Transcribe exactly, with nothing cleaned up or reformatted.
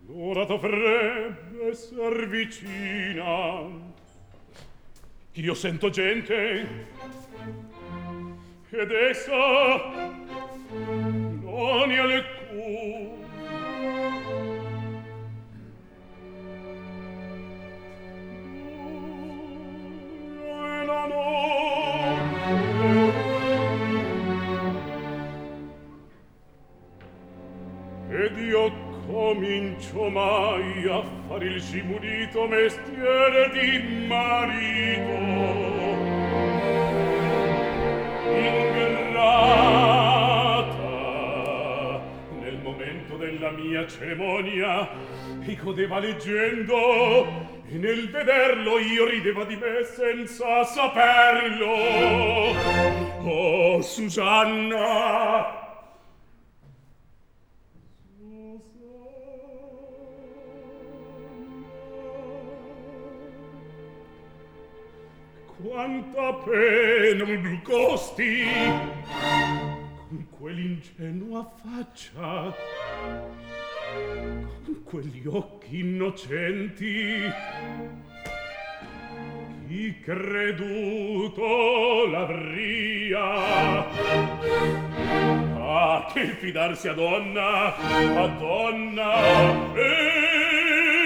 L'ora dovrebbe esser vicina. Io sento gente ed essa non è alcun. E la notte ed io comincio mai a fare il simulito mestiere di marito. Ingrata, nel momento della mia cerimonia mi godeva leggendo e nel vederlo io rideva di me senza saperlo. Oh, Susanna! Quanta pena mi costi con quell'ingenua faccia, con quegli occhi innocenti. Chi creduto l'avria? Ah, che il fidarsi a donna, a donna, e